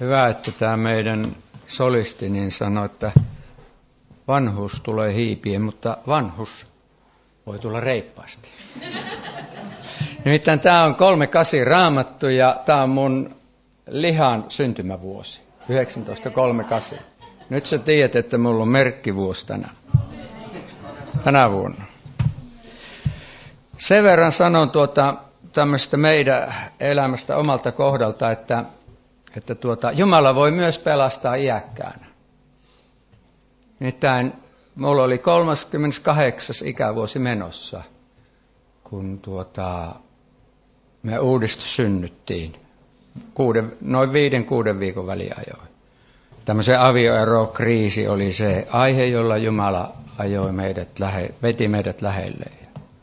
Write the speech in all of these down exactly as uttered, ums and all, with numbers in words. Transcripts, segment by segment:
Hyvä, että tämä meidän solisti niin sanoi, että vanhuus tulee hiipien, mutta vanhus voi tulla reippaasti. Nimittäin tämä on kolme kasi raamattu ja tämä on mun lihan syntymävuosi, yhdeksäntoista kolmekymmentäkahdeksan. Nyt sä tiedät, että mulla on merkkivuosi tänä, tänä vuonna. Sen verran sanon tuota tämmöistä meidän elämästä omalta kohdalta, että, että tuota, Jumala voi myös pelastaa iäkkäänä. Nimittäin mulla oli kolmaskymmeneskahdeksas ikävuosi menossa, kun tuota, me uudistus synnyttiin. Kuuden, noin viiden, kuuden viikon väliajoin. Tämmöisen avioerokriisi oli se aihe, jolla Jumala ajoi meidät lähe, veti meidät lähelleen.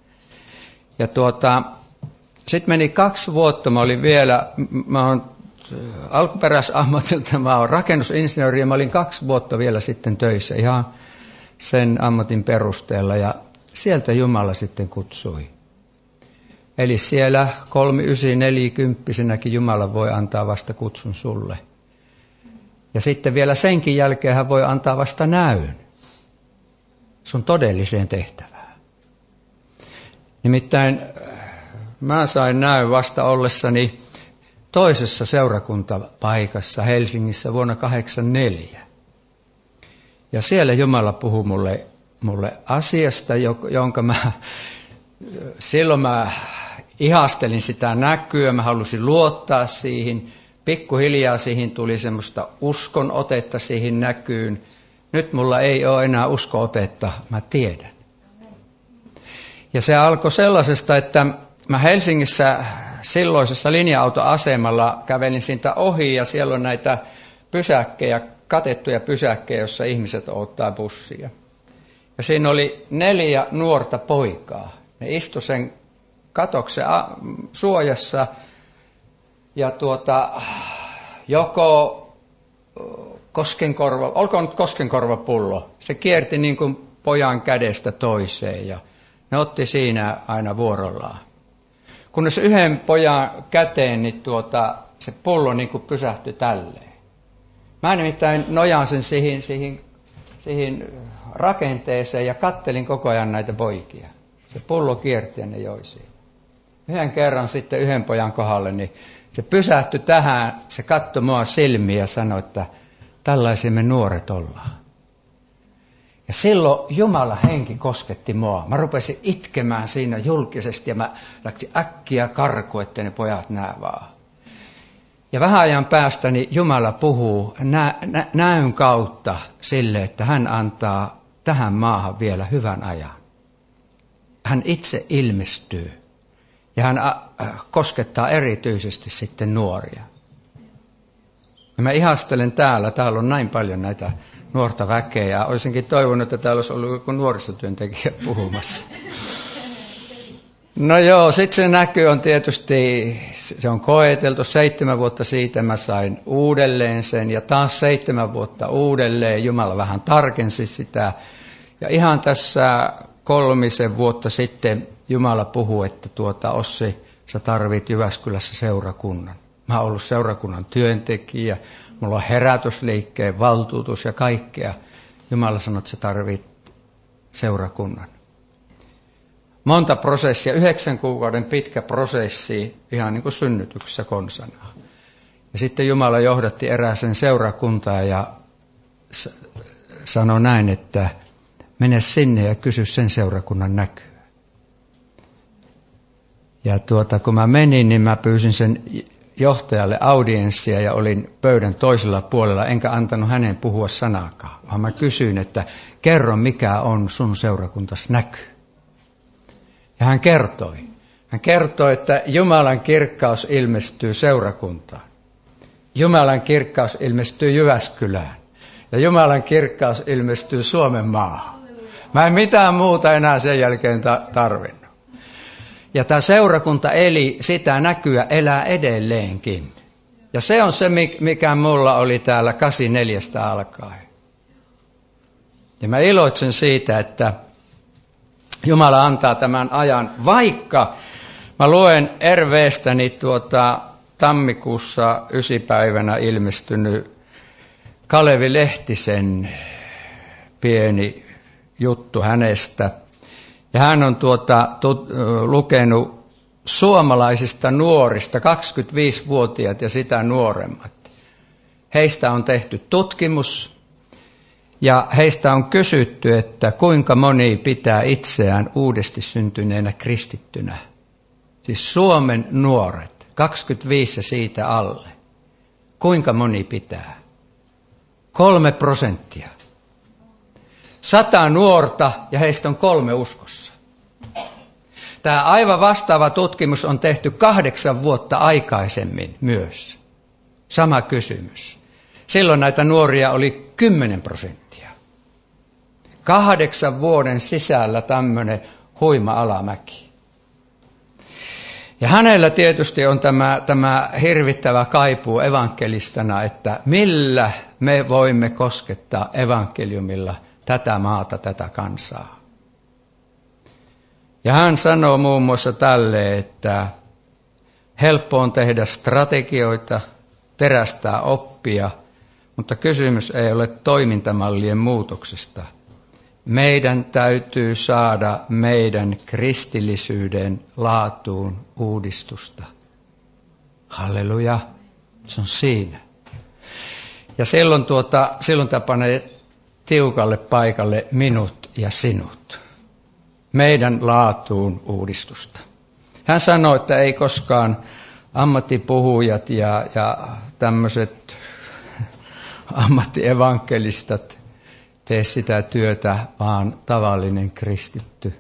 Ja tuota, sitten meni kaksi vuotta, mä olin vielä, mä oon alkuperäisammatilta, mä oon rakennusinsinööri ja mä olin kaksi vuotta vielä sitten töissä ihan sen ammatin perusteella ja sieltä Jumala sitten kutsui. Eli siellä kolmekymmentäyhdeksän-neljäkymppisenäkin Jumala voi antaa vasta kutsun sulle. Ja sitten vielä senkin jälkeen hän voi antaa vasta näyn sun todelliseen tehtävään. Nimittäin mä sain näyn vasta ollessani toisessa seurakuntapaikassa Helsingissä vuonna kahdeksankymmentäneljä. Ja siellä Jumala puhui mulle, mulle asiasta, jonka mä, silloin mä ihastelin sitä näkyä, mä halusin luottaa siihen. Pikkuhiljaa siihen tuli semmoista uskon otetta siihen näkyyn. Nyt mulla ei ole enää uskon otetta, mä tiedän. Ja se alkoi sellaisesta, että mä Helsingissä silloisessa linja-autoasemalla kävelin siitä ohi ja siellä on näitä pysäkkejä, katettuja pysäkkejä, joissa ihmiset odottaa bussia. Ja siinä oli neljä nuorta poikaa. Ne istu sen katoksen suojassa ja tuota, joko koskenkorva, olkoon nyt koskenkorvapullo, se kierti niin kuin pojan kädestä toiseen ja ne otti siinä aina vuorollaan. Kunnes yhden pojan käteen niin tuota, se pullo niin kuin pysähtyi tälleen. Mä nimittäin nojasin siihen, siihen, siihen rakenteeseen ja kattelin koko ajan näitä poikia. Se pullo kierti ja ne joi siinä. Yhden kerran sitten yhden pojan kohdalle, niin se pysähtyi tähän, se katsoi mua silmiä ja sanoi, että tällaisia me nuoret ollaan. Ja silloin Jumala henki kosketti mua. Mä rupesin itkemään siinä julkisesti ja mä läksin äkkiä karkuun, ettei ne pojat näe vaan. Ja vähän ajan päästä niin Jumala puhuu nä- nä- näyn kautta sille, että hän antaa tähän maahan vielä hyvän ajan. Hän itse ilmestyy ja hän äh, koskettaa erityisesti sitten nuoria. Ja mä ihastelen täällä, täällä on näin paljon näitä nuorta väkeä ja olisinkin toivonut, että täällä olisi ollut joku nuorisotyöntekijä puhumassa. No joo, sitten se näky on tietysti, se on koeteltu, seitsemän vuotta siitä mä sain uudelleen sen ja taas seitsemän vuotta uudelleen, Jumala vähän tarkensi sitä. Ja ihan tässä kolmisen vuotta sitten Jumala puhui, että tuota Ossi, sä tarvit Jyväskylässä seurakunnan. Mä oon ollut seurakunnan työntekijä, mulla on herätysliikkeen valtuutus ja kaikkea. Jumala sanoi, että sä tarvit seurakunnan. Monta prosessia, yhdeksän kuukauden pitkä prosessi, ihan niin kuin synnytyksessä konsanaa. Ja sitten Jumala johdatti erääseen seurakuntaan ja sanoi näin, että mene sinne ja kysy sen seurakunnan näkyä. Ja tuota, kun mä menin, niin mä pyysin sen johtajalle audienssia ja olin pöydän toisella puolella, enkä antanut hänen puhua sanaakaan, vaan mä kysyin, että kerro mikä on sun seurakuntas näky. Ja hän kertoi. Hän kertoi, että Jumalan kirkkaus ilmestyy seurakuntaan. Jumalan kirkkaus ilmestyy Jyväskylään. Ja Jumalan kirkkaus ilmestyy Suomen maahan. Mä en mitään muuta enää sen jälkeen ta- tarvinnut. Ja tämä seurakunta eli sitä näkyä elää edelleenkin. Ja se on se, mikä mulla oli täällä kahdeksankymmentäneljä alkaen. Ja mä iloitsen siitä, että Jumala antaa tämän ajan, vaikka mä luen R V:stä niin tuota, tammikuussa ysipäivänä ilmestynyt Kalevi Lehtisen pieni juttu hänestä. Ja hän on tuota, tut, lukenut suomalaisista nuorista, kaksikymmentäviisivuotiaat ja sitä nuoremmat. Heistä on tehty tutkimus ja heistä on kysytty, että kuinka moni pitää itseään uudesti syntyneenä kristittynä. Siis Suomen nuoret, kaksikymmentäviisi ja siitä alle. Kuinka moni pitää? Kolme prosenttia. Sata nuorta ja heistä on kolme uskossa. Tämä aivan vastaava tutkimus on tehty kahdeksan vuotta aikaisemmin myös. Sama kysymys. Silloin näitä nuoria oli kymmenen prosenttia. Kahdeksan vuoden sisällä tämmöinen huima alamäki. Ja hänellä tietysti on tämä, tämä hirvittävä kaipuu evankelistana, että millä me voimme koskettaa evankeliumilla tätä maata, tätä kansaa. Ja hän sanoo muun muassa tälle, että helppo on tehdä strategioita, terästää oppia, mutta kysymys ei ole toimintamallien muutoksesta. Meidän täytyy saada meidän kristillisyyden laatuun uudistusta. Halleluja, se on siinä. Ja silloin, tuota, silloin tämä panee tiukalle paikalle minut ja sinut. Meidän laatuun uudistusta. Hän sanoi, että ei koskaan ammattipuhujat ja, ja tämmöiset ammattievankelistat tee sitä työtä, vaan tavallinen kristitty.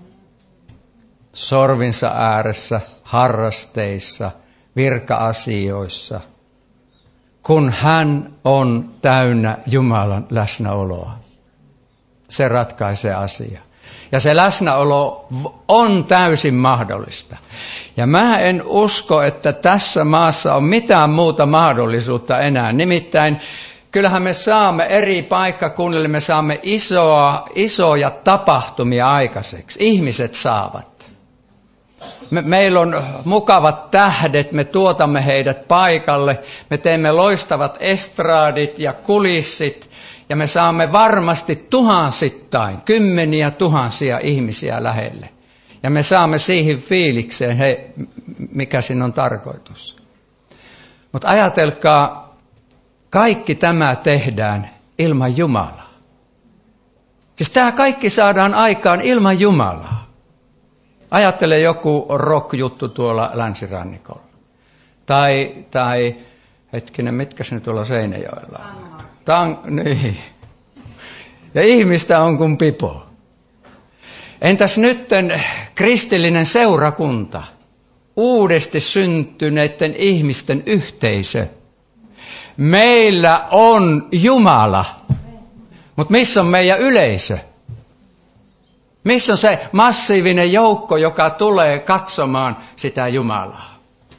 Sorvinsa ääressä, harrasteissa, virka-asioissa, kun hän on täynnä Jumalan läsnäoloa. Se ratkaisee asiaa. Ja se läsnäolo on täysin mahdollista. Ja mä en usko, että tässä maassa on mitään muuta mahdollisuutta enää. Nimittäin kyllähän me saamme eri paikkakunnille, me saamme isoa, isoja tapahtumia aikaiseksi. Ihmiset saavat. Me, meillä on mukavat tähdet, me tuotamme heidät paikalle. Me teemme loistavat estraadit ja kulissit. Ja me saamme varmasti tuhansittain, kymmeniä tuhansia ihmisiä lähelle. Ja me saamme siihen fiilikseen, he, mikä siinä on tarkoitus. Mutta ajatelkaa, kaikki tämä tehdään ilman Jumalaa. Siis tämä kaikki saadaan aikaan ilman Jumalaa. Ajattele joku rock-juttu tuolla länsirannikolla. Tai, tai hetkinen, mitkä ne tuolla Seinäjoella on? Tang, niin. Ja ihmistä on kuin pipo. Entäs nytten kristillinen seurakunta, uudesti syntyneiden ihmisten yhteisö? Meillä on Jumala, mutta missä on meidän yleisö? Missä on se massiivinen joukko, joka tulee katsomaan sitä Jumalaa?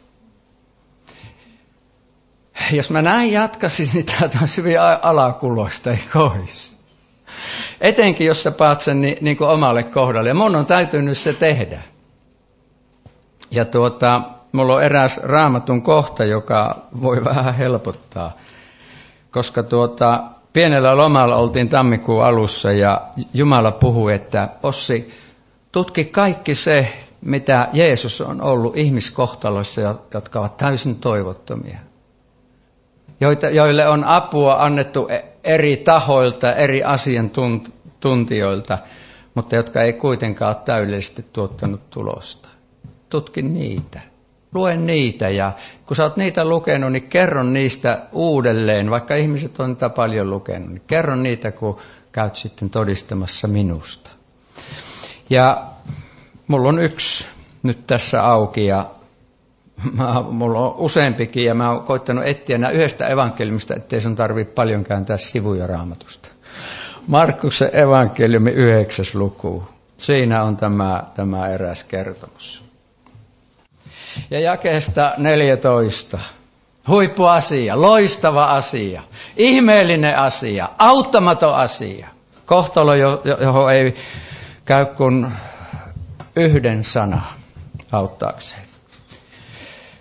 Jos mä näin jatkaisin, niin tämä on hyvin alakuloista, eikö olisi? Etenkin, jos sä paat sen niin, niin kuin omalle kohdalle. Ja mun on täytynyt se tehdä. Ja tuota, mulla on eräs Raamatun kohta, joka voi vähän helpottaa. Koska tuota, pienellä lomalla oltiin tammikuun alussa ja Jumala puhui, että Ossi, tutki kaikki se, mitä Jeesus on ollut ihmiskohtaloissa, jotka ovat täysin toivottomia. Joille on apua annettu eri tahoilta, eri asiantuntijoilta, mutta jotka ei kuitenkaan ole täydellisesti tuottanut tulosta. Tutki niitä, lue niitä ja kun sä oot niitä lukenut, niin kerro niistä uudelleen, vaikka ihmiset on niitä paljon lukenut, niin kerro niitä, kun käyt sitten todistamassa minusta. Ja mulla on yksi nyt tässä auki ja Mä, mulla on useampikin ja mä oon koittanut etsiä nämä yhdestä evankeliumista, ettei sun tarvitse paljon kääntää sivuja Raamatusta. Markuksen evankeliumi yhdeksäs luku. Siinä on tämä, tämä eräs kertomus. Ja jakeesta neljätoista. Huippuasia, loistava asia, ihmeellinen asia, auttamaton asia. Kohtalo, johon ei käy kuin yhden sana auttaakseen.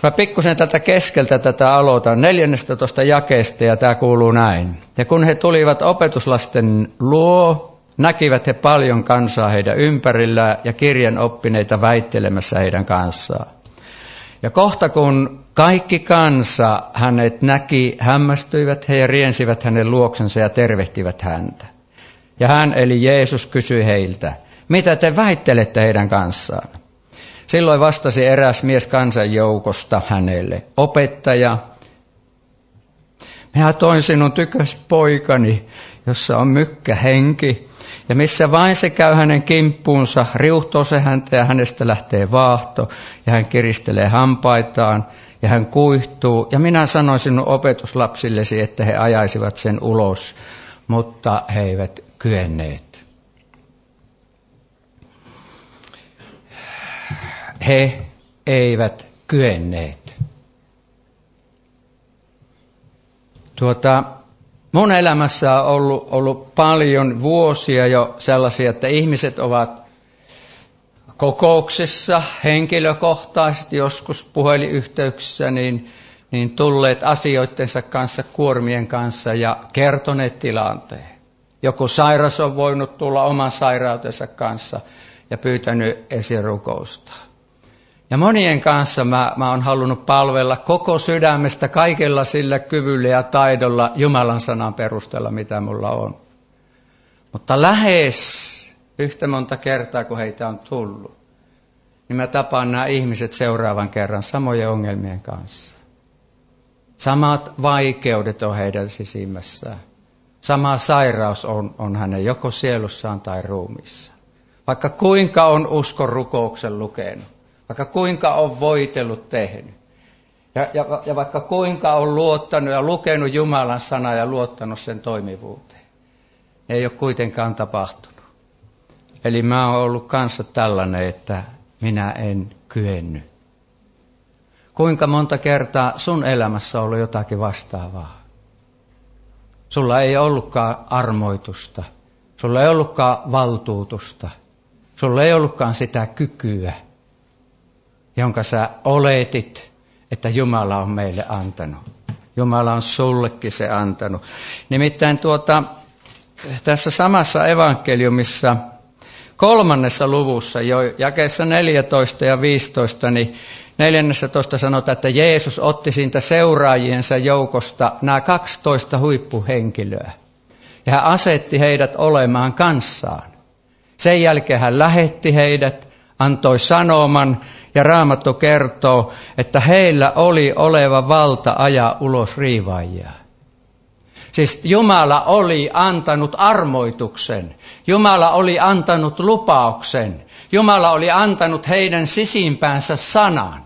Mä pikkusen tätä keskeltä tätä aloitan neljännestätoista jakeesta ja tämä kuuluu näin. Ja kun he tulivat opetuslasten luo, näkivät he paljon kansaa heidän ympärillään ja kirjan oppineita väittelemässä heidän kanssaan. Ja kohta kun kaikki kansa hänet näki, hämmästyivät he ja riensivät hänen luoksensa ja tervehtivät häntä. Ja hän eli Jeesus kysyi heiltä, mitä te väittelette heidän kanssaan? Silloin vastasi eräs mies kansan joukosta hänelle, opettaja, minä toin sinun tykös poikani, jossa on mykkähenki, ja missä vain se käy hänen kimppuunsa, riuhtoo se häntä ja hänestä lähtee vaahto, ja hän kiristelee hampaitaan, ja hän kuihtuu. Ja minä sanoin sinun opetuslapsillesi, että he ajaisivat sen ulos, mutta he eivät kyenneet. He eivät kyenneet. Tuota, mun elämässä on ollut, ollut paljon vuosia jo sellaisia, että ihmiset ovat kokouksissa, henkilökohtaisesti, joskus puhelinyhteyksissä, niin, niin tulleet asioittensa kanssa, kuormien kanssa ja kertoneet tilanteen. Joku sairas on voinut tulla oman sairautensa kanssa ja pyytänyt esirukousta. Ja monien kanssa mä, mä oon halunnut palvella koko sydämestä kaikella sillä kyvyllä ja taidolla Jumalan sanan perusteella, mitä mulla on. Mutta lähes yhtä monta kertaa, kun heitä on tullut, niin mä tapaan nämä ihmiset seuraavan kerran samojen ongelmien kanssa. Samat vaikeudet on heidän sisimmässään. Sama sairaus on, on hänen joko sielussaan tai ruumiissa. Vaikka kuinka on uskon rukouksen lukenut. Vaikka kuinka on voitellut tehnyt. Ja, ja, ja vaikka kuinka on luottanut ja lukenut Jumalan sanaa ja luottanut sen toimivuuteen. Ei ole kuitenkaan tapahtunut. Eli mä oon ollut kanssa tällainen, että minä en kyennyt. Kuinka monta kertaa sun elämässä on ollut jotakin vastaavaa? Sulla ei ollutkaan armoitusta. Sulla ei ollutkaan valtuutusta. Sulla ei ollutkaan sitä kykyä, jonka sä oletit, että Jumala on meille antanut. Jumala on sullekin se antanut. Nimittäin tuota, tässä samassa evankeliumissa kolmannessa luvussa, jo jakeessa neljätoista ja viisitoista, niin neljännessä sanotaan, että Jeesus otti siitä seuraajiensa joukosta nämä kaksitoista huippuhenkilöä. Ja hän asetti heidät olemaan kanssaan. Sen jälkeen hän lähetti heidät, antoi sanoman, ja Raamattu kertoo, että heillä oli oleva valta ajaa ulos riivaajia. Siis Jumala oli antanut armoituksen. Jumala oli antanut lupauksen. Jumala oli antanut heidän sisimpäänsä sanan.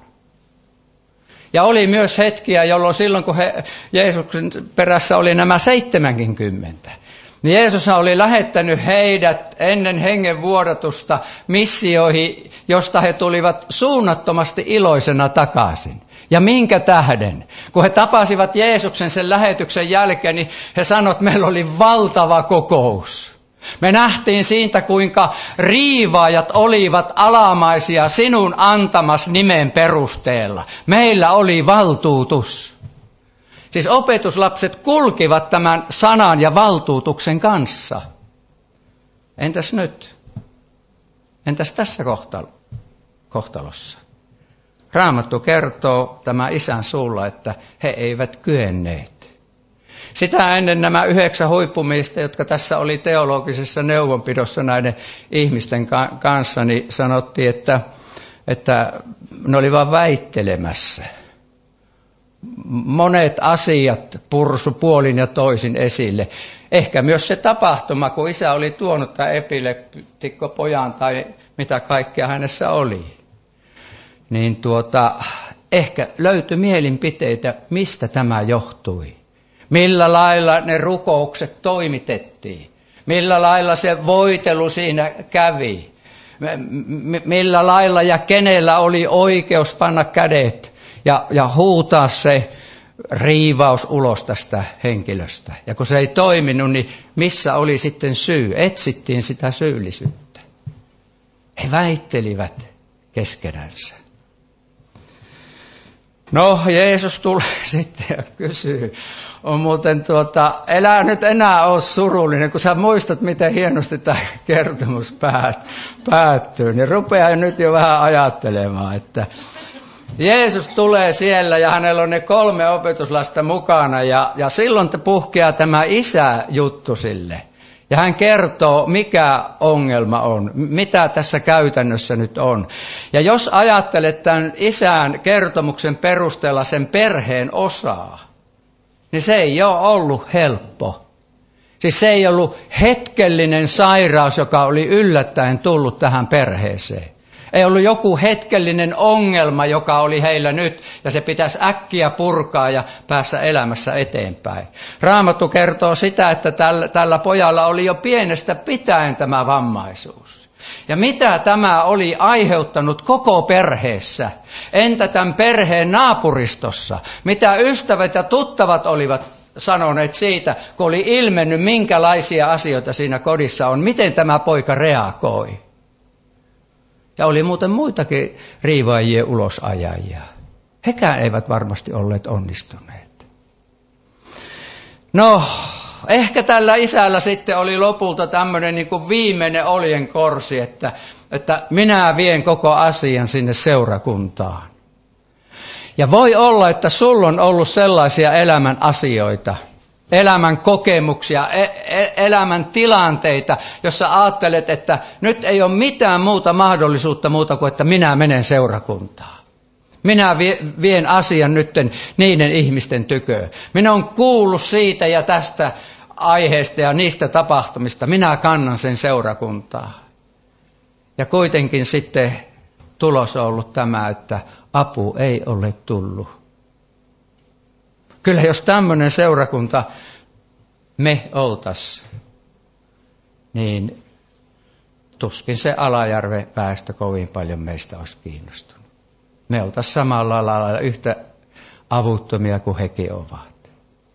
Ja oli myös hetkiä, jolloin silloin kun he, Jeesuksen perässä oli nämä seitsemänkymmentä, niin Jeesus oli lähettänyt heidät ennen hengen vuodatusta missioihin, josta he tulivat suunnattomasti iloisena takaisin. Ja minkä tähden? Kun he tapasivat Jeesuksen sen lähetyksen jälkeen, niin he sanoivat, että meillä oli valtava kokous. Me nähtiin siitä, kuinka riivaajat olivat alamaisia sinun antamas nimen perusteella. Meillä oli valtuutus. Siis opetuslapset kulkivat tämän sanan ja valtuutuksen kanssa. Entäs nyt? Entäs tässä kohtalossa? Raamattu kertoo tämä isän suulla, että he eivät kyenneet. Sitä ennen nämä yhdeksän huippumiestä, jotka tässä oli teologisessa neuvonpidossa näiden ihmisten kanssa, niin sanottiin, että, että ne oli vain väittelemässä. Monet asiat pursu puolin ja toisin esille. Ehkä myös se tapahtuma, kun isä oli tuonut tämän epileptikkopojan tai mitä kaikkea hänessä oli. Niin tuota, ehkä löytyi mielinpiteitä, mistä tämä johtui. Millä lailla ne rukoukset toimitettiin. Millä lailla se voitelu siinä kävi. Millä lailla ja kenellä oli oikeus panna kädet ja, ja huutaa se riivaus ulos tästä henkilöstä. Ja kun se ei toiminut, niin missä oli sitten syy? Etsittiin sitä syyllisyyttä. He väittelivät keskenänsä. No, Jeesus tulee sitten ja kysyy, on muuten tuota, elää nyt enää ole surullinen, kun sä muistat, miten hienosti tämä kertomus päät, päättyy, niin rupeaa nyt jo vähän ajattelemaan, että Jeesus tulee siellä ja hänellä on ne kolme opetuslasta mukana ja, ja silloin puhkeaa tämä isä-juttu sille. Ja hän kertoo, mikä ongelma on, mitä tässä käytännössä nyt on. Ja jos ajattelet tämän isän kertomuksen perusteella sen perheen osaa, niin se ei ole ollut helppo. Siis se ei ollut hetkellinen sairaus, joka oli yllättäen tullut tähän perheeseen. Ei ollut joku hetkellinen ongelma, joka oli heillä nyt, ja se pitäisi äkkiä purkaa ja päässä elämässä eteenpäin. Raamattu kertoo sitä, että tällä, tällä pojalla oli jo pienestä pitäen tämä vammaisuus. Ja mitä tämä oli aiheuttanut koko perheessä? Entä tämän perheen naapuristossa? Mitä ystävät ja tuttavat olivat sanoneet siitä, kun oli ilmennyt, minkälaisia asioita siinä kodissa on? Miten tämä poika reagoi? Ja oli muuten muitakin riivaajien ulosajajia. Hekään eivät varmasti olleet onnistuneet. No, ehkä tällä isällä sitten oli lopulta tämmöinen niin kuin viimeinen oljenkorsi, että, että minä vien koko asian sinne seurakuntaan. Ja voi olla, että sulla on ollut sellaisia elämän asioita, elämän kokemuksia, elämän tilanteita, jossa ajattelet, että nyt ei ole mitään muuta mahdollisuutta muuta kuin, että minä menen seurakuntaan. Minä vien asian nytten niiden ihmisten tyköön. Minä olen kuullut siitä ja tästä aiheesta ja niistä tapahtumista. Minä kannan sen seurakuntaan. Ja kuitenkin sitten tulos on ollut tämä, että apu ei ole tullut. Kyllä jos tämmöinen seurakunta me oltaisiin, niin tuskin se Alajärven väestö kovin paljon meistä olisi kiinnostunut. Me oltaisiin samalla lailla yhtä avuttomia kuin hekin ovat.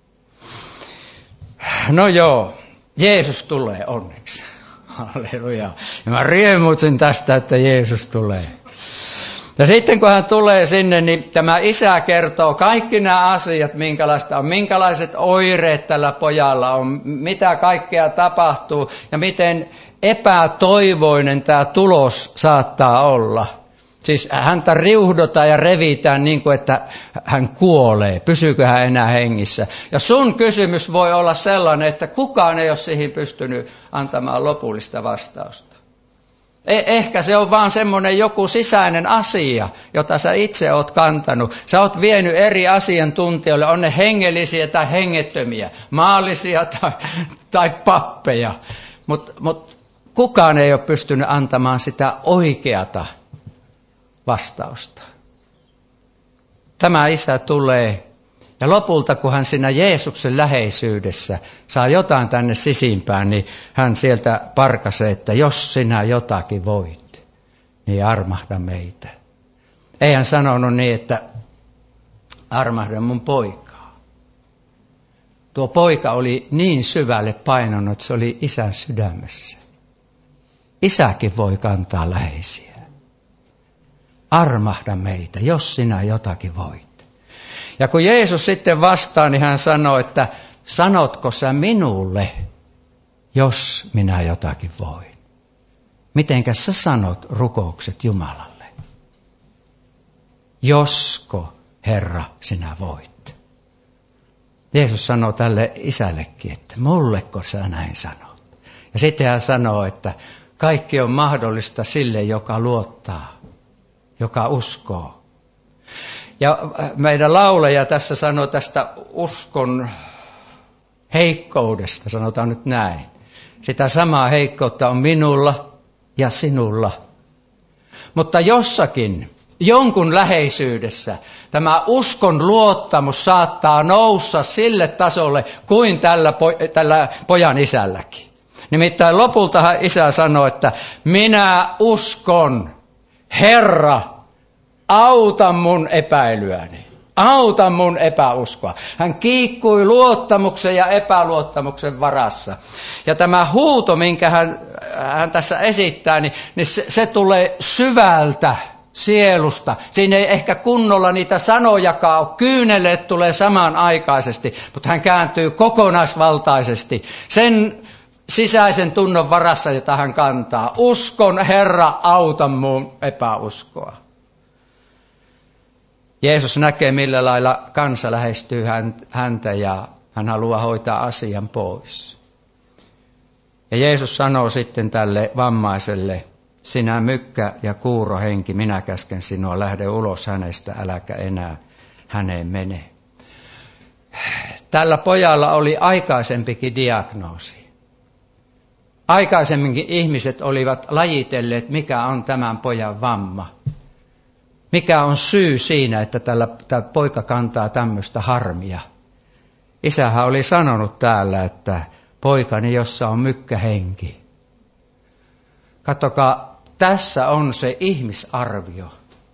No joo, Jeesus tulee onneksi. Halleluja. Ja mä riemuitsin tästä, että Jeesus tulee. Ja sitten kun hän tulee sinne, niin tämä isä kertoo kaikki nämä asiat, minkälaista on, minkälaiset oireet tällä pojalla on, mitä kaikkea tapahtuu ja miten epätoivoinen tämä tulos saattaa olla. Siis häntä riuhdotaan ja revitään niin kuin, että hän kuolee. Pysyykö hän enää hengissä? Ja sun kysymys voi olla sellainen, että kukaan ei ole siihen pystynyt antamaan lopullista vastausta. Ehkä se on vaan semmoinen joku sisäinen asia, jota sä itse oot kantanut. Sä oot vienyt eri asiantuntijoille, on ne hengellisiä tai hengettömiä, maallisia tai, tai pappeja. Mutta mut kukaan ei ole pystynyt antamaan sitä oikeata vastausta. Tämä isä tulee ja lopulta kun hän siinä Jeesuksen läheisyydessä saa jotain tänne sisimpään, niin hän sieltä parkaisee, että jos sinä jotakin voit, niin armahda meitä. Ei hän sanonut niin, että armahda mun poikaa. Tuo poika oli niin syvälle painanut, että se oli isän sydämessä. Isäkin voi kantaa läheisiä. Armahda meitä, jos sinä jotakin voit. Ja kun Jeesus sitten vastaa, niin hän sanoo, että sanotko sä minulle, jos minä jotakin voin? Mitenkä sä sanot rukoukset Jumalalle? Josko, Herra, sinä voit? Jeesus sanoo tälle isällekin, että mulleko sä näin sanot? Ja sitten hän sanoo, että kaikki on mahdollista sille, joka luottaa, joka uskoo. Ja meidän lauleja tässä sanoo tästä uskon heikkoudesta, sanotaan nyt näin. Sitä samaa heikkoutta on minulla ja sinulla. Mutta jossakin, jonkun läheisyydessä, tämä uskon luottamus saattaa nousta sille tasolle kuin tällä, po- tällä pojan isälläkin. Nimittäin lopultahan isä sanoi, että minä uskon, Herra, auta mun epäilyäni. Auta mun epäuskoa. Hän kiikkui luottamuksen ja epäluottamuksen varassa. Ja tämä huuto, minkä hän, hän tässä esittää, niin, niin se, se tulee syvältä sielusta. Siinä ei ehkä kunnolla niitä sanojakaan ole. Kyyneleet tulee samanaikaisesti, mutta hän kääntyy kokonaisvaltaisesti sen sisäisen tunnon varassa, jota hän kantaa. Uskon, Herra, auta mun epäuskoa. Jeesus näkee, millä lailla kansa lähestyy häntä ja hän haluaa hoitaa asian pois. Ja Jeesus sanoo sitten tälle vammaiselle, sinä mykkä ja kuurohenki, minä käsken sinua, lähde ulos hänestä, äläkä enää häneen mene. Tällä pojalla oli aikaisempikin diagnoosi. Aikaisemminkin ihmiset olivat lajitelleet, mikä on tämän pojan vamma. Mikä on syy siinä, että tällä, tämä poika kantaa tämmöistä harmia. Isähän oli sanonut täällä, että poikani, jossa on mykkähenki. Katsokaa, tässä on se ihmisarvio.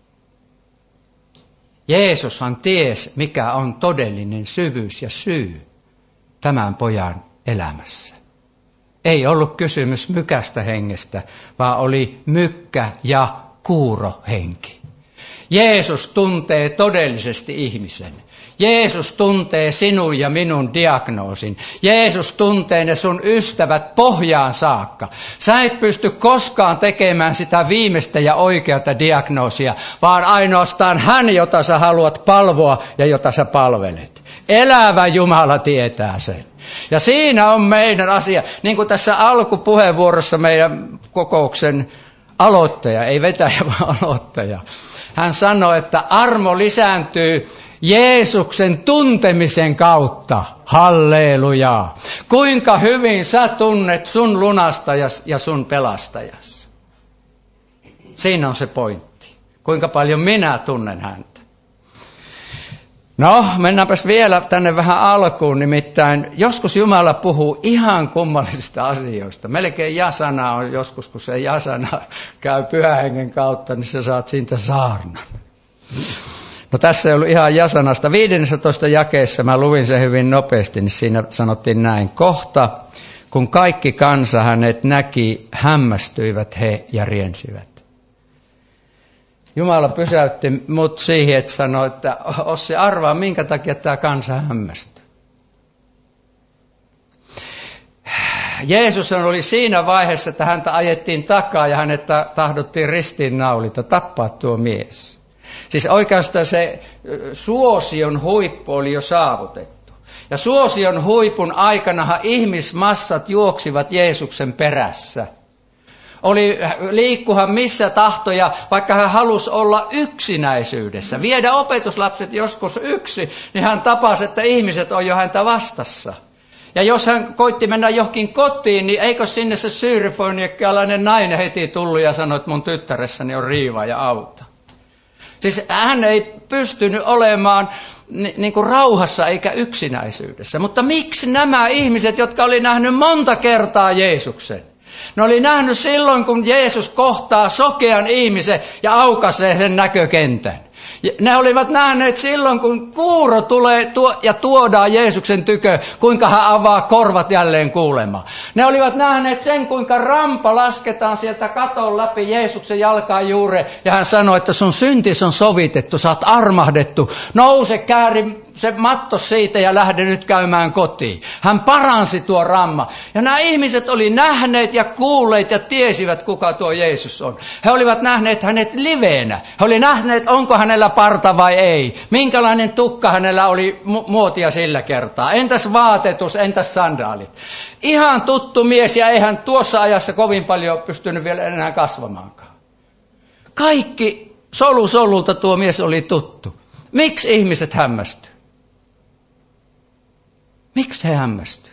Jeesushan ties, mikä on todellinen syvyys ja syy tämän pojan elämässä. Ei ollut kysymys mykästä hengestä, vaan oli mykkä ja kuurohenki. Jeesus tuntee todellisesti ihmisen. Jeesus tuntee sinun ja minun diagnoosin. Jeesus tuntee ne sun ystävät pohjaan saakka. Sä et pysty koskaan tekemään sitä viimeistä ja oikeata diagnoosia, vaan ainoastaan hän, jota sä haluat palvoa ja jota sä palvelet. Elävä Jumala tietää sen. Ja siinä on meidän asia. Niin kuin tässä alkupuheenvuorossa meidän kokouksen aloittaja, ei vetäjä vaan aloittaja. Hän sanoi, että armo lisääntyy Jeesuksen tuntemisen kautta. Halleluja. Kuinka hyvin sä tunnet sun lunastajas ja sun pelastajas. Siinä on se pointti. Kuinka paljon minä tunnen häntä. No, mennäänpäs vielä tänne vähän alkuun. Nimittäin joskus Jumala puhuu ihan kummallisista asioista. Melkein ja-sana on joskus, kun se ja-sana käy Pyhän Hengen kautta, niin sä saat siitä saarnan. No tässä ei ollut ihan ja-sanasta. viidennentoista jakeessa, mä luin sen hyvin nopeasti, niin siinä sanottiin näin. Kohta, kun kaikki kansa hänet näki, hämmästyivät he ja riensivät. Jumala pysäytti mut siihen, että sanoi, että Ossi, arvaa, minkä takia tämä kansa hämmästyy. Jeesus oli siinä vaiheessa, että häntä ajettiin takaa ja hänet tahdottiin ristiinnaulita, tappaa tuo mies. Siis oikeastaan se suosion huippu oli jo saavutettu. Ja suosion huipun aikanahan ihmismassat juoksivat Jeesuksen perässä. Oli liikkuhan missä tahtoja, vaikka hän halusi olla yksinäisyydessä. Viedä opetuslapset joskus yksi, niin hän tapasi, että ihmiset on jo häntä vastassa. Ja jos hän koitti mennä johonkin kotiin, niin eikö sinne se syyrifoiniekkialainen nainen heti tullut ja sanoi, että mun tyttäressäni on riiva ja auta. Siis hän ei pystynyt olemaan ni, niin kuin rauhassa eikä yksinäisyydessä. Mutta miksi nämä ihmiset, jotka oli nähnyt monta kertaa Jeesuksen, ne oli nähnyt silloin, kun Jeesus kohtaa sokean ihmisen ja aukaisee sen näkökentän. Ne olivat nähneet silloin, kun kuuro tulee tuo, ja tuodaan Jeesuksen tykö, kuinka hän avaa korvat jälleen kuulemaan. Ne olivat nähneet sen, kuinka rampa lasketaan sieltä katon läpi Jeesuksen jalkaan juure. Ja hän sanoi, että sun syntis on sovitettu, sä oot armahdettu. Nouse, kääri se matto siitä ja lähde nyt käymään kotiin. Hän paransi tuo ramma. Ja nämä ihmiset oli nähneet ja kuulleet ja tiesivät, kuka tuo Jeesus on. He olivat nähneet hänet liveenä. He olivat nähneet, onko hänellä parta vai ei. Minkälainen tukka hänellä oli muotia sillä kertaa. Entäs vaatetus, entäs sandaalit. Ihan tuttu mies ja eihän tuossa ajassa kovin paljon pystynyt vielä enää kasvamaankaan. Kaikki solu solulta tuo mies oli tuttu. Miksi ihmiset hämmästyy? Miksi he hämmästyy?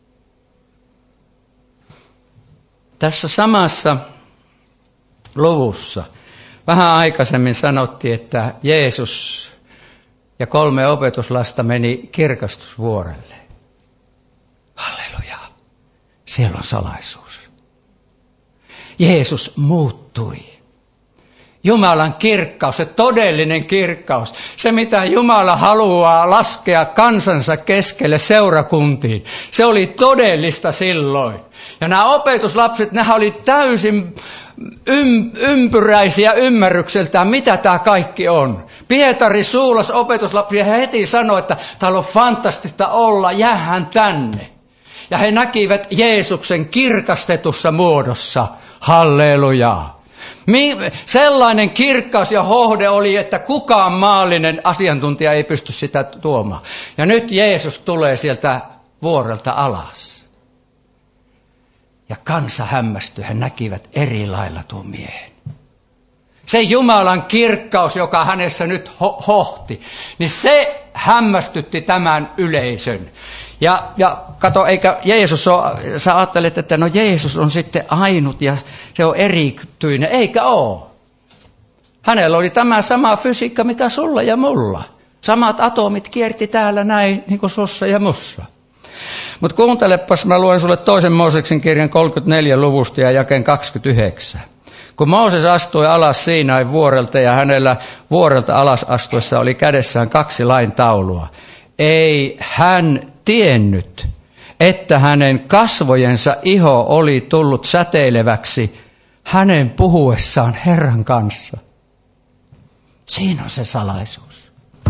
Tässä samassa luvussa vähän aikaisemmin sanottiin, että Jeesus ja kolme opetuslasta meni kirkastusvuorelle. Halleluja! Siellä on salaisuus. Jeesus muuttui. Jumalan kirkkaus, se todellinen kirkkaus, se mitä Jumala haluaa laskea kansansa keskelle seurakuntiin, se oli todellista silloin. Ja nämä opetuslapset, nehän oli täysin ym, ympyräisiä ymmärrykseltään, mitä tämä kaikki on. Pietari suulas opetuslapsia ja he heti sanoi, että täällä on fantastista olla, jäähän tänne. Ja he näkivät Jeesuksen kirkastetussa muodossa. Halleluja. Sellainen kirkkaus ja hohde oli, että kukaan maallinen asiantuntija ei pysty sitä tuomaan. Ja nyt Jeesus tulee sieltä vuorelta alas. Ja kansa hämmästyi, he näkivät eri lailla tuon miehen. Se Jumalan kirkkaus, joka hänessä nyt ho- hohti, niin se hämmästytti tämän yleisön. Ja, ja kato, eikä Jeesus ole, sä ajattelet, että no Jeesus on sitten ainut ja se on erityinen. Eikä ole. Hänellä oli tämä sama fysiikka, mikä sulla ja mulla. Samat atomit kierti täällä näin, niin kuin sussa ja mussa. Mutta kuuntelepas, mä luen sulle toisen Mooseksen kirjan kolmekymmentäneljä luvusta ja jakeen kaksikymmentäyhdeksän. Kun Mooses astui alas Siinain vuorelta ja hänellä vuorelta alas astuessa oli kädessään kaksi lain taulua, ei hän tiennyt, että hänen kasvojensa iho oli tullut säteileväksi hänen puhuessaan Herran kanssa. Siinä on se salaisuus.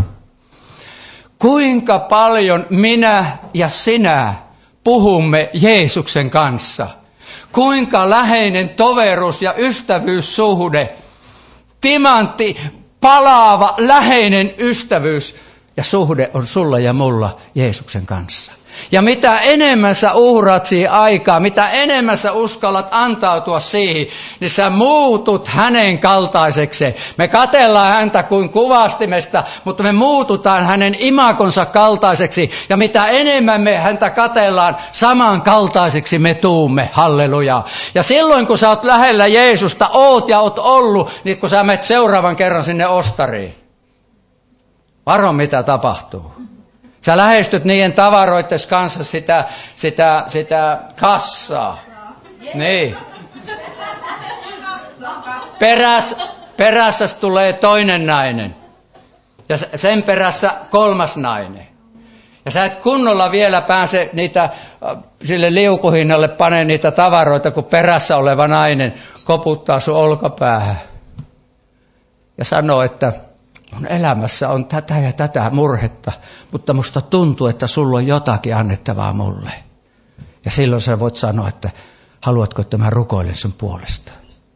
Kuinka paljon minä ja sinä puhumme Jeesuksen kanssa? Kuinka läheinen toverus ja ystävyyssuhde, timantti, palaava, läheinen ystävyys ja suhde on sulla ja mulla Jeesuksen kanssa. Ja mitä enemmän sä uhraat siihen aikaa, mitä enemmän sä uskallat antautua siihen, niin sä muutut hänen kaltaiseksi. Me katellaan häntä kuin kuvastimesta, mutta me muututaan hänen imakonsa kaltaiseksi. Ja mitä enemmän me häntä katellaan, samankaltaiseksi me tuumme. Halleluja. Ja silloin kun sä oot lähellä Jeesusta, oot ja oot ollut, niin kun sä menet seuraavan kerran sinne ostariin. Varo mitä tapahtuu. Sä lähestyt niiden tavaroiden kanssa sitä, sitä, sitä kassaa. Niin. Peräs, perässä tulee toinen nainen. Ja sen perässä kolmas nainen. Ja sä et kunnolla vielä pääse niitä, sille liukuhinnalle pane niitä tavaroita, kun perässä oleva nainen koputtaa sun olkapäähän. Ja sanoo, että mun elämässä on tätä ja tätä murhetta, mutta musta tuntuu, että sulla on jotakin annettavaa mulle. Ja silloin sä voit sanoa, että haluatko, että mä rukoilen sun puolesta.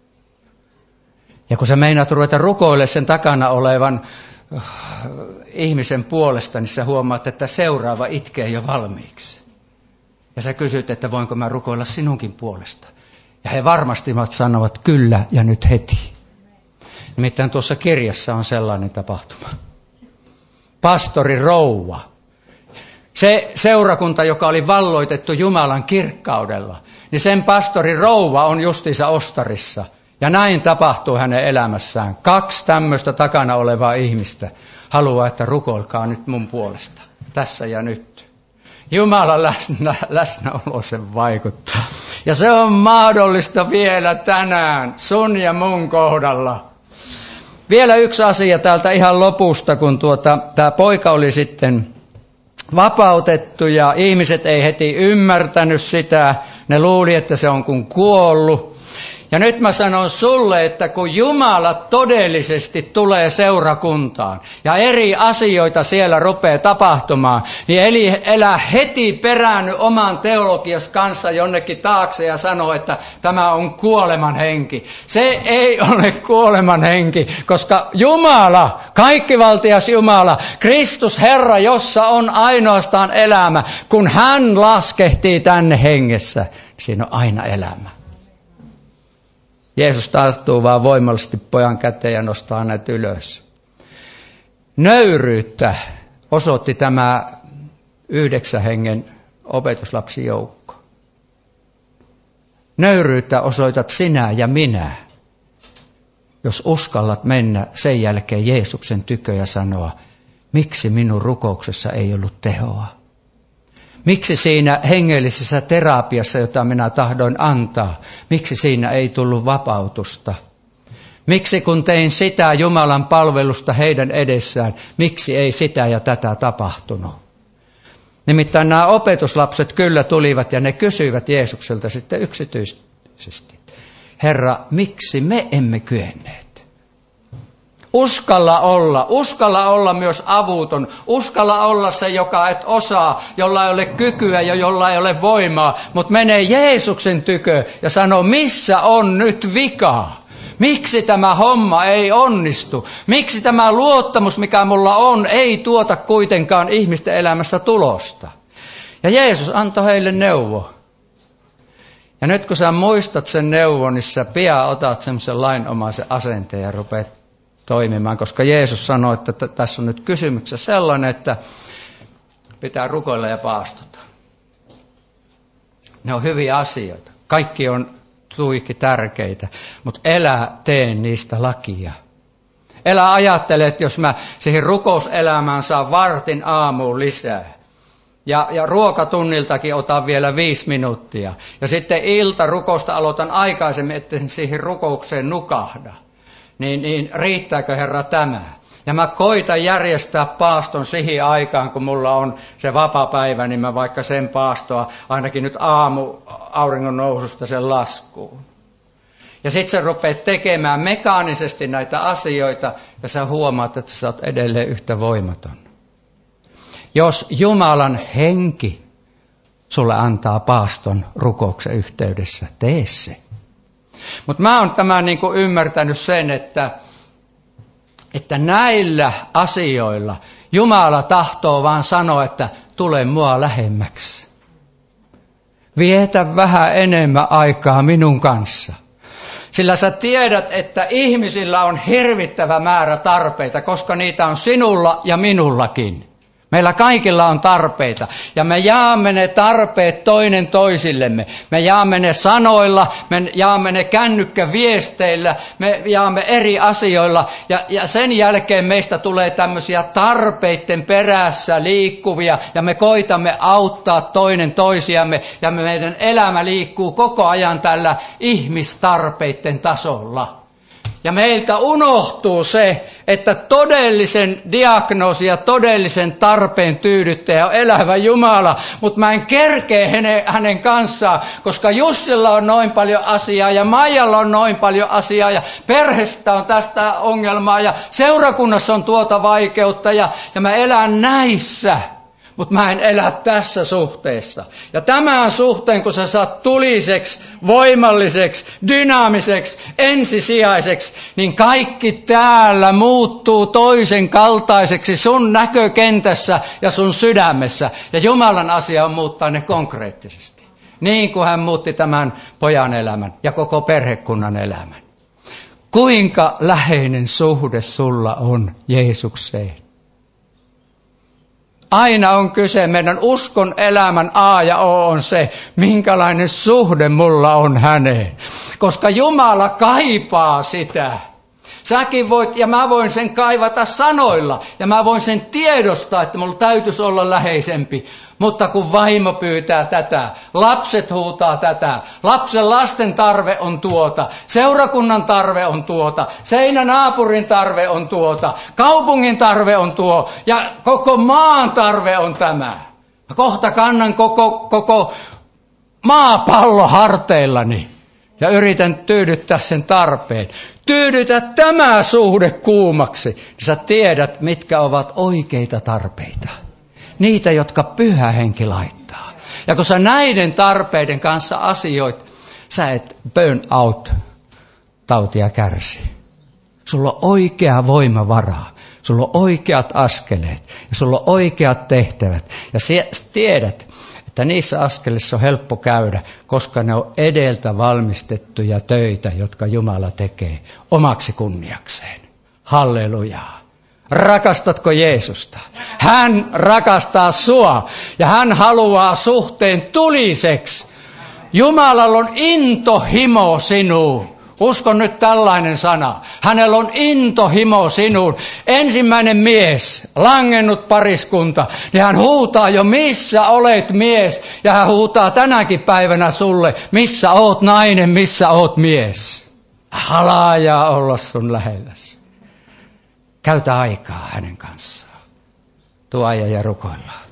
Ja kun sä meinaat ruveta rukoilemaan sen takana olevan uh, ihmisen puolesta, niin sä huomaat, että seuraava itkee jo valmiiksi. Ja sä kysyt, että voinko mä rukoilla sinunkin puolesta. Ja he varmasti sanovat kyllä ja nyt heti. Nimittäin tuossa kirjassa on sellainen tapahtuma. Pastori rouva. Se seurakunta, joka oli valloitettu Jumalan kirkkaudella, niin sen pastori rouva on justiinsa ostarissa. Ja näin tapahtuu hänen elämässään. Kaksi tämmöistä takana olevaa ihmistä haluaa, että rukoilkaa nyt mun puolesta. Tässä ja nyt. Jumalan läsnä, läsnäolo sen vaikuttaa. Ja se on mahdollista vielä tänään sun ja mun kohdalla. Vielä yksi asia täältä ihan lopusta, kun tuota, tämä poika oli sitten vapautettu ja ihmiset ei heti ymmärtänyt sitä. Ne luuli, että se on kuin kuollut. Ja nyt mä sanon sulle, että kun Jumala todellisesti tulee seurakuntaan ja eri asioita siellä rupeaa tapahtumaan, niin eli elää heti peräänny oman teologias kanssa jonnekin taakse ja sanoo, että tämä on kuoleman henki. Se ei ole kuoleman henki, koska Jumala, kaikkivaltias Jumala, Kristus Herra, jossa on ainoastaan elämä, kun hän laskehtii tänne hengessä, siinä on aina elämä. Jeesus tarttuu vaan voimallisesti pojan käteen ja nostaa hänet ylös. Nöyryyttä osoitti tämä yhdeksän hengen opetuslapsijoukko. Nöyryyttä osoitat sinä ja minä, jos uskallat mennä sen jälkeen Jeesuksen tykö ja sanoa, miksi minun rukouksessa ei ollut tehoa. Miksi siinä hengellisessä terapiassa, jota minä tahdoin antaa, miksi siinä ei tullut vapautusta? Miksi kun tein sitä Jumalan palvelusta heidän edessään, miksi ei sitä ja tätä tapahtunut? Nimittäin nämä opetuslapset kyllä tulivat ja ne kysyivät Jeesukselta sitten yksityisesti. Herra, miksi me emme kyenneet? Uskalla olla, uskalla olla myös avuton, uskalla olla se, joka et osaa, jolla ei ole kykyä ja jolla ei ole voimaa, mutta menee Jeesuksen tykö ja sanoo, missä on nyt vikaa? Miksi tämä homma ei onnistu? Miksi tämä luottamus, mikä mulla on, ei tuota kuitenkaan ihmisten elämässä tulosta? Ja Jeesus antoi heille neuvo. Ja nyt kun sä muistat sen neuvon, niin sä pian otat semmoisen lainomaisen asenteen ja rupeat toimimaan, koska Jeesus sanoi, että t- tässä on nyt kysymyksessä sellainen, että pitää rukoilla ja paastota. Ne on hyviä asioita. Kaikki on tuiki tärkeitä, mutta elä tee niistä lakia. Elä ajattele, että jos mä siihen rukouselämään saan vartin aamuun lisää. Ja, ja ruokatunniltakin otan vielä viisi minuuttia. Ja sitten ilta rukousta aloitan aikaisemmin, etten siihen rukoukseen nukahda. Niin, niin riittääkö Herra tämä? Ja mä koitan järjestää paaston siihen aikaan, kun mulla on se vapaa-päivä, niin mä vaikka sen paastoa ainakin nyt aamu auringon noususta sen laskuun. Ja sit sä rupeat tekemään mekaanisesti näitä asioita ja sä huomaat, että sä oot edelleen yhtä voimaton. Jos Jumalan henki sulle antaa paaston rukouksen yhteydessä, tee se. Mutta mä oon tämän niin kuin ymmärtänyt sen, että, että näillä asioilla Jumala tahtoo vaan sanoa, että tule mua lähemmäksi. Vietä vähän enemmän aikaa minun kanssa. Sillä sä tiedät, että ihmisillä on hirvittävä määrä tarpeita, koska niitä on sinulla ja minullakin. Meillä kaikilla on tarpeita ja me jaamme ne tarpeet toinen toisillemme. Me jaamme ne sanoilla, me jaamme ne kännykkäviesteillä, me jaamme eri asioilla ja, ja sen jälkeen meistä tulee tämmöisiä tarpeiden perässä liikkuvia ja me koitamme auttaa toinen toisiamme ja meidän elämä liikkuu koko ajan tällä ihmistarpeiden tasolla. Ja meiltä unohtuu se, että todellisen diagnoosi ja todellisen tarpeen tyydyttäjä on elävä Jumala, mutta mä en kerkeä hänen, hänen kanssaan, koska Jussilla on noin paljon asiaa ja Maijalla on noin paljon asiaa ja perheestä on tästä ongelmaa ja seurakunnassa on tuota vaikeutta ja, ja mä elän näissä. Mutta mä en elä tässä suhteessa. Ja tämän suhteen, kun sä saat tuliseksi, voimalliseksi, dynaamiseksi, ensisijaiseksi, niin kaikki täällä muuttuu toisen kaltaiseksi sun näkökentässä ja sun sydämessä. Ja Jumalan asia on muuttaa ne konkreettisesti. Niin kuin hän muutti tämän pojan elämän ja koko perhekunnan elämän. Kuinka läheinen suhde sulla on Jeesukseen? Aina on kyse, meidän uskon elämän A ja O on se, minkälainen suhde mulla on häneen. Koska Jumala kaipaa sitä. Säkin voit, ja mä voin sen kaivata sanoilla, ja mä voin sen tiedostaa, että mulla täytyisi olla läheisempi. Mutta kun vaimo pyytää tätä, lapset huutaa tätä, lapsen lasten tarve on tuota, seurakunnan tarve on tuota, seinänaapurin tarve on tuota, kaupungin tarve on tuo, ja koko maan tarve on tämä. Kohta kannan koko, koko maapallo harteillani ja yritän tyydyttää sen tarpeen. Tyydytä tämä suhde kuumaksi, niin sä tiedät, mitkä ovat oikeita tarpeita. Niitä, jotka Pyhä Henki laittaa. Ja kun sä näiden tarpeiden kanssa asioit, sä et burn out tautia kärsi. Sulla on oikea voimavara, sulla on oikeat askeleet ja sulla on oikeat tehtävät. Ja sä tiedät, että niissä askelissa on helppo käydä, koska ne on edeltä valmistettuja töitä, jotka Jumala tekee omaksi kunniakseen. Hallelujaa. Rakastatko Jeesusta? Hän rakastaa sua ja hän haluaa suhteen tuliseksi. Jumalalla on intohimo sinuun. Uskon nyt tällainen sana. Hänellä on intohimo sinuun. Ensimmäinen mies, langennut pariskunta, niin hän huutaa jo, missä olet mies? Ja hän huutaa tänäkin päivänä sulle, missä oot nainen, missä oot mies? Halaajaa olla sun lähelläsi. Käytä aikaa hänen kanssaan. Tuo ajan ja rukoillaan.